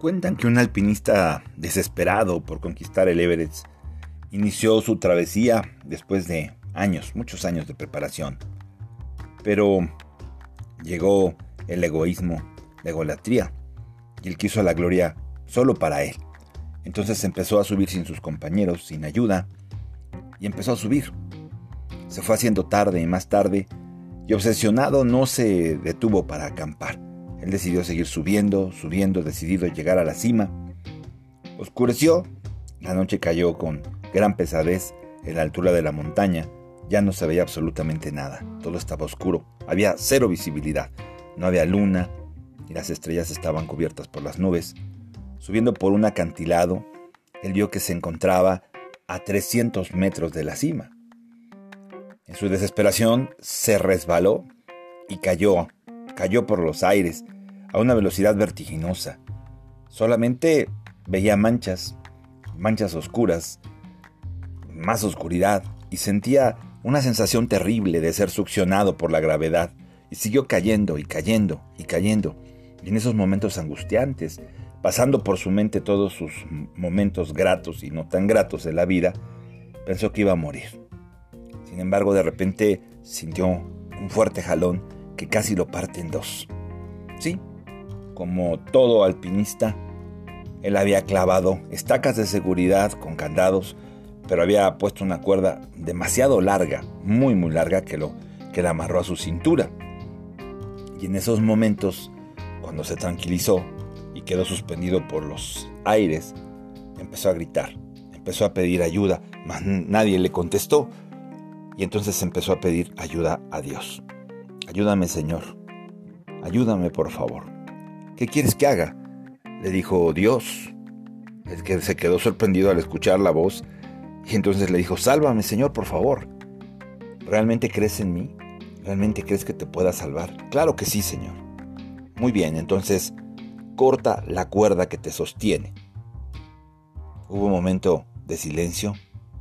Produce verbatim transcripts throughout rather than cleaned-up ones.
Cuentan que un alpinista desesperado por conquistar el Everest inició su travesía después de años, muchos años de preparación. Pero llegó el egoísmo, la egolatría, y él quiso la gloria solo para él. Entonces empezó a subir sin sus compañeros, sin ayuda, y empezó a subir. Se fue haciendo tarde y más tarde, y obsesionado no se detuvo para acampar. Él decidió seguir subiendo, subiendo, decidido llegar a la cima. Oscureció, la noche cayó con gran pesadez en la altura de la montaña. Ya no se veía absolutamente nada, todo estaba oscuro, había cero visibilidad, no había luna y las estrellas estaban cubiertas por las nubes. Subiendo por un acantilado, él vio que se encontraba a trescientos metros de la cima. En su desesperación se resbaló y cayó, cayó por los aires a una velocidad vertiginosa. Solamente veía manchas, manchas oscuras, más oscuridad, y sentía una sensación terrible de ser succionado por la gravedad, y siguió cayendo y cayendo y cayendo, y en esos momentos angustiantes, pasando por su mente todos sus momentos gratos y no tan gratos de la vida, pensó que iba a morir. Sin embargo, de repente sintió un fuerte jalón que casi lo parte en dos. Sí, como todo alpinista, él había clavado estacas de seguridad con candados, pero había puesto una cuerda demasiado larga, muy muy larga, que, lo, que la amarró a su cintura. Y en esos momentos, cuando se tranquilizó y quedó suspendido por los aires, empezó a gritar, empezó a pedir ayuda, mas nadie le contestó. Y entonces empezó a pedir ayuda a Dios. Ayúdame, Señor, ayúdame por favor. ¿Qué quieres que haga?, le dijo Dios. El que se quedó sorprendido al escuchar la voz, y entonces le dijo: sálvame, Señor, por favor. ¿Realmente crees en mí? ¿Realmente crees que te pueda salvar? Claro que sí, Señor. Muy bien, entonces corta la cuerda que te sostiene. Hubo un momento de silencio,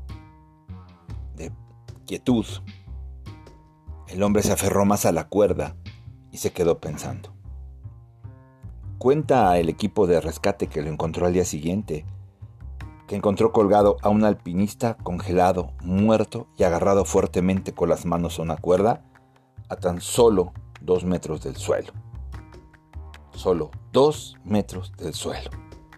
de quietud. El hombre se aferró más a la cuerda y se quedó pensando. Cuenta el equipo de rescate que lo encontró al día siguiente, que encontró colgado a un alpinista congelado, muerto y agarrado fuertemente con las manos a una cuerda a tan solo dos metros del suelo. Solo dos metros del suelo.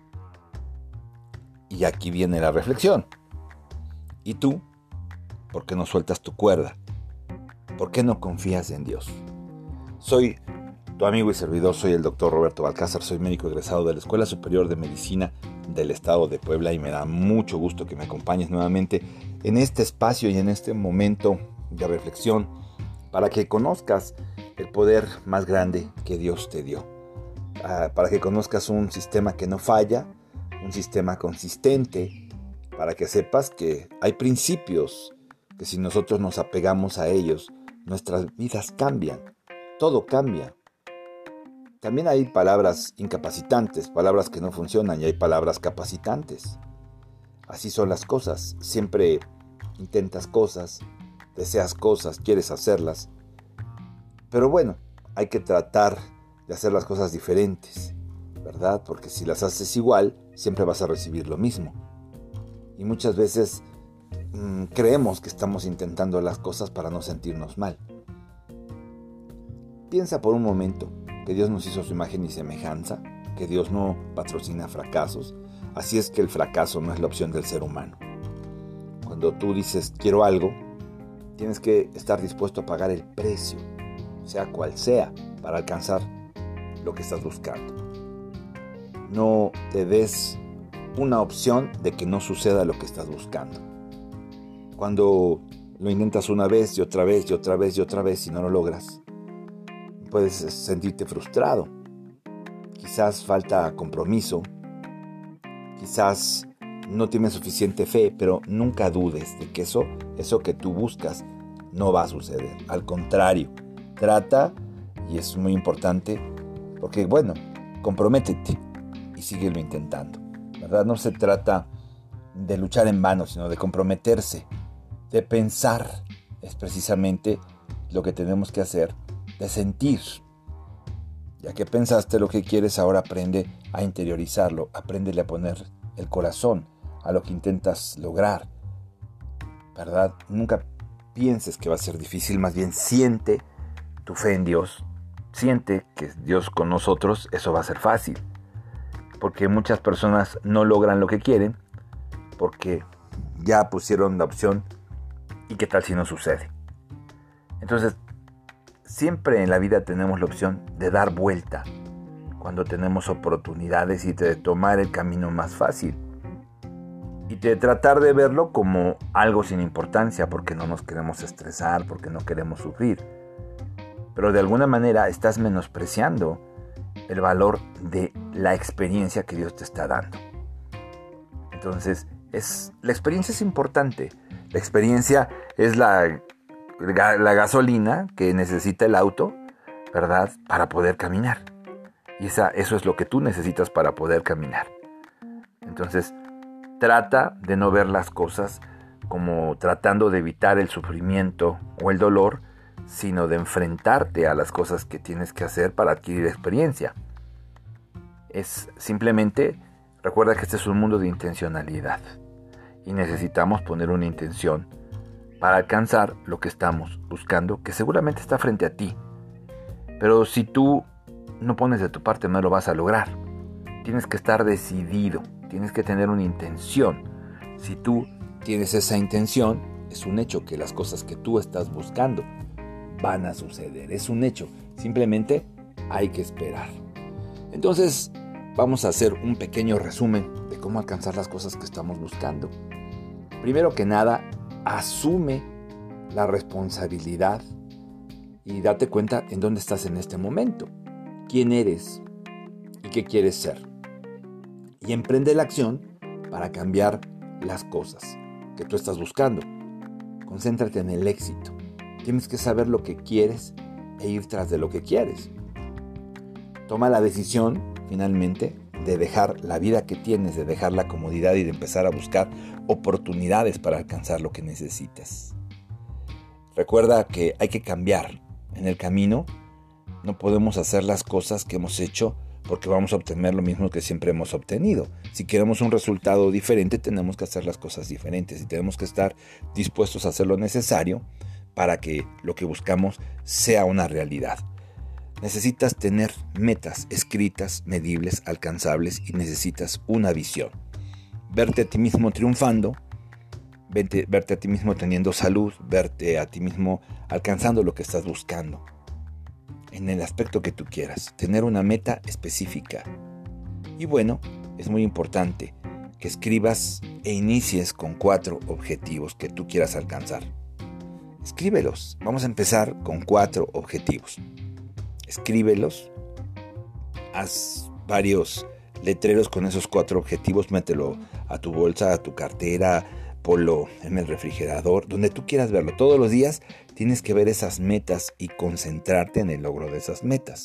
Y aquí viene la reflexión. ¿Y tú? ¿Por qué no sueltas tu cuerda? ¿Por qué no confías en Dios? Soy tu amigo y servidor, soy el doctor Roberto Balcázar, soy médico egresado de la Escuela Superior de Medicina del Estado de Puebla, y me da mucho gusto que me acompañes nuevamente en este espacio y en este momento de reflexión para que conozcas el poder más grande que Dios te dio, para que conozcas un sistema que no falla, un sistema consistente, para que sepas que hay principios que si nosotros nos apegamos a ellos, nuestras vidas cambian, todo cambia. También hay palabras incapacitantes, palabras que no funcionan, y hay palabras capacitantes. Así son las cosas. Siempre intentas cosas, deseas cosas, quieres hacerlas. Pero bueno, hay que tratar de hacer las cosas diferentes, ¿verdad? Porque si las haces igual, siempre vas a recibir lo mismo. Y muchas veces mmm, creemos que estamos intentando las cosas para no sentirnos mal. Piensa por un momento que Dios nos hizo su imagen y semejanza, que Dios no patrocina fracasos, así es que el fracaso no es la opción del ser humano. Cuando tú dices quiero algo, tienes que estar dispuesto a pagar el precio, sea cual sea, para alcanzar lo que estás buscando. No te des una opción de que no suceda lo que estás buscando. Cuando lo intentas una vez y otra vez y otra vez y otra vez y no lo logras, puedes sentirte frustrado. Quizás falta compromiso, quizás no tienes suficiente fe, pero nunca dudes de que eso, eso que tú buscas no va a suceder. Al contrario, trata, y es muy importante, porque bueno, comprométete y síguelo intentando, ¿verdad? No se trata de luchar en vano, sino de comprometerse, de pensar. Es precisamente lo que tenemos que hacer, de sentir. Ya que pensaste lo que quieres, ahora aprende a interiorizarlo, apréndele a poner el corazón a lo que intentas lograr, ¿verdad? Nunca pienses que va a ser difícil, más bien siente tu fe en Dios, siente que es Dios con nosotros, eso va a ser fácil. Porque muchas personas no logran lo que quieren porque ya pusieron la opción y qué tal si no sucede. Entonces, siempre en la vida tenemos la opción de dar vuelta cuando tenemos oportunidades y de tomar el camino más fácil. Y de tratar de verlo como algo sin importancia porque no nos queremos estresar, porque no queremos sufrir. Pero de alguna manera estás menospreciando el valor de la experiencia que Dios te está dando. Entonces, es, la experiencia es importante. La experiencia es la, la gasolina que necesita el auto, ¿verdad? Para poder caminar. Y esa, eso es lo que tú necesitas para poder caminar. Entonces, trata de no ver las cosas como tratando de evitar el sufrimiento o el dolor, sino de enfrentarte a las cosas que tienes que hacer para adquirir experiencia. Es simplemente, recuerda que este es un mundo de intencionalidad y necesitamos poner una intención para alcanzar lo que estamos buscando, que seguramente está frente a ti. Pero si tú no pones de tu parte, no lo vas a lograr. Tienes que estar decidido, tienes que tener una intención. Si tú tienes esa intención, es un hecho que las cosas que tú estás buscando van a suceder. Es un hecho. Simplemente hay que esperar. Entonces, vamos a hacer un pequeño resumen de cómo alcanzar las cosas que estamos buscando. Primero que nada, asume la responsabilidad y date cuenta en dónde estás en este momento, quién eres y qué quieres ser. Y emprende la acción para cambiar las cosas que tú estás buscando. Concéntrate en el éxito. Tienes que saber lo que quieres e ir tras de lo que quieres. Toma la decisión, finalmente, de dejar la vida que tienes, de dejar la comodidad y de empezar a buscar oportunidades para alcanzar lo que necesitas. Recuerda que hay que cambiar. En el camino no podemos hacer las cosas que hemos hecho porque vamos a obtener lo mismo que siempre hemos obtenido. Si queremos un resultado diferente, tenemos que hacer las cosas diferentes y tenemos que estar dispuestos a hacer lo necesario para que lo que buscamos sea una realidad. Necesitas tener metas escritas, medibles, alcanzables y necesitas una visión. Verte a ti mismo triunfando, verte, verte a ti mismo teniendo salud, verte a ti mismo alcanzando lo que estás buscando. En el aspecto que tú quieras, tener una meta específica. Y bueno, es muy importante que escribas e inicies con cuatro objetivos que tú quieras alcanzar. Escríbelos. Vamos a empezar con cuatro objetivos. Escríbelos. Haz varios letreros con esos cuatro objetivos. Mételo a tu bolsa, a tu cartera, ponlo en el refrigerador, donde tú quieras verlo. Todos los días tienes que ver esas metas y concentrarte en el logro de esas metas.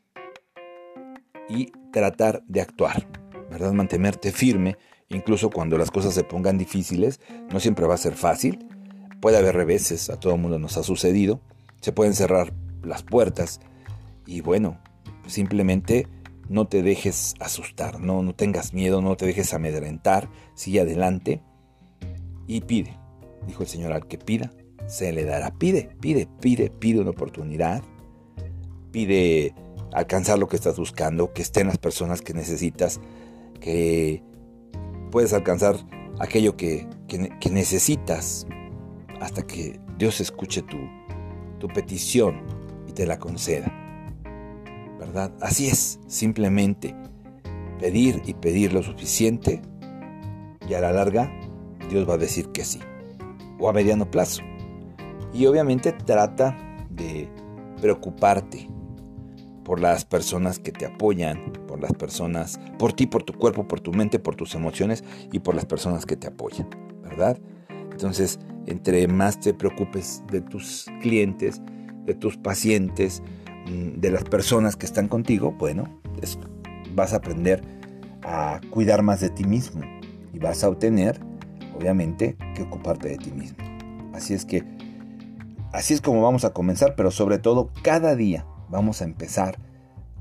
Y tratar de actuar, ¿verdad? Mantenerte firme, incluso cuando las cosas se pongan difíciles. No siempre va a ser fácil. Puede haber reveses, a todo el mundo nos ha sucedido. Se pueden cerrar las puertas. Y bueno, simplemente no te dejes asustar, no, no tengas miedo, no te dejes amedrentar. Sigue adelante y pide. Dijo el Señor, al que pida, se le dará. Pide, pide, pide, pide una oportunidad. Pide alcanzar lo que estás buscando, que estén las personas que necesitas, que puedes alcanzar aquello que, que, que necesitas hasta que Dios escuche tu, tu petición y te la conceda, ¿verdad? Así es, simplemente pedir y pedir lo suficiente y a la larga Dios va a decir que sí, o a mediano plazo. Y obviamente trata de preocuparte por las personas que te apoyan, por las personas, por ti, por tu cuerpo, por tu mente, por tus emociones y por las personas que te apoyan, ¿verdad? Entonces, entre más te preocupes de tus clientes, de tus pacientes, de las personas que están contigo, bueno, es, vas a aprender a cuidar más de ti mismo y vas a obtener, obviamente, que ocuparte de ti mismo. Así es que, así es como vamos a comenzar, pero sobre todo, cada día vamos a empezar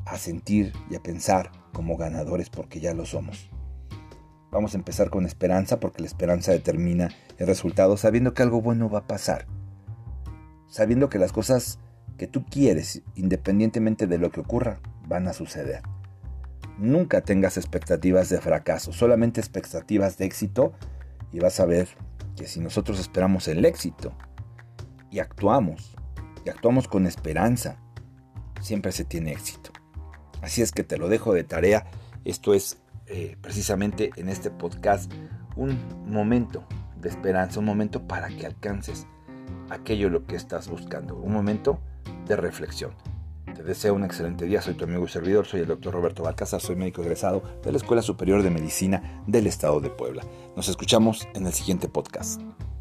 a sentir y a pensar como ganadores porque ya lo somos. Vamos a empezar con esperanza porque la esperanza determina el resultado, sabiendo que algo bueno va a pasar. Sabiendo que las cosas que tú quieres, independientemente de lo que ocurra, van a suceder. Nunca tengas expectativas de fracaso, solamente expectativas de éxito, y vas a ver que si nosotros esperamos el éxito y actuamos, y actuamos con esperanza, siempre se tiene éxito. Así es que te lo dejo de tarea. Esto es eh, precisamente en este podcast un momento de esperanza, un momento para que alcances aquello lo que estás buscando, un momento de reflexión. Te deseo un excelente día. Soy tu amigo y servidor, soy el doctor Roberto Balcázar, soy médico egresado de la Escuela Superior de Medicina del Estado de Puebla. Nos escuchamos en el siguiente podcast.